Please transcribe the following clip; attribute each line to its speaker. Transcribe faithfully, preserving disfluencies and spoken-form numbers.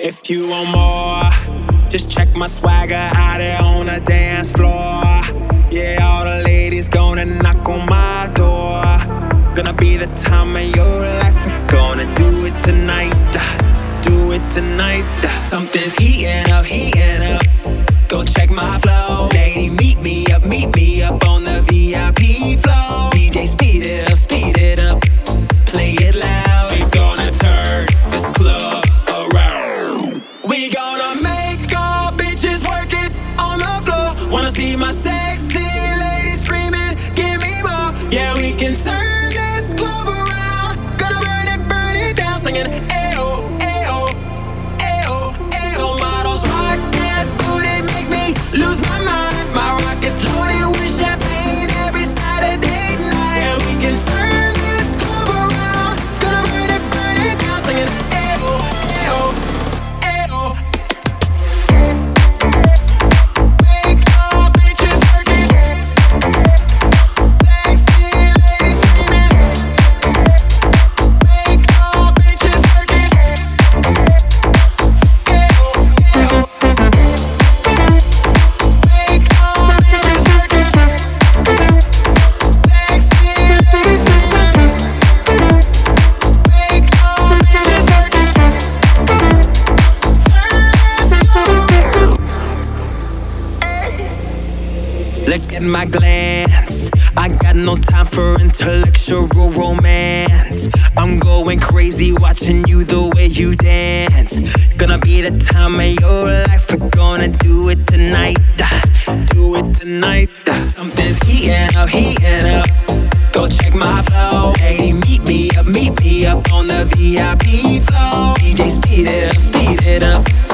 Speaker 1: If you want more, just check my swagger out there on the dance floor. Yeah, all the ladies gonna knock on my door. Gonna be the time of your life. We're gonna do it tonight. Do it tonight. Something's heating up, heating up. Go check my flow. Lady, meet me up, meet me up on the V I P flow. D J, speed it up, speed it up. Play it loud. We gonna turn this club around. We gonna make all bitches work it on the floor. Wanna see my sexy ladies screaming, give me more. Yeah, we can turn this club around. Gonna burn it, burn it down, singing ayo, ayo, ayo, ayo. Models rock that booty, make me lose my mind. My rocket's loaded with champagne every Saturday night. Yeah, we can turn this club around. Gonna burn it, burn it down, singing ayo, ayo, ayo. Make all bitches work it. Sexy ladies screaming. Make all bitches work it. Ayo, ayo. Make all bitches work it. Sexy ladies screaming. Make all bitches work it. Turn this club around. Look at my glance. I got no time for intellectual romance. I'm going crazy watching you the way you dance. Gonna be the time of your life. We're gonna do it tonight. Do it tonight. Something's heating up, heating up. Go check my flow. Hey, meet me up, meet me up on the V I P flow. D J, speed it up, speed it up.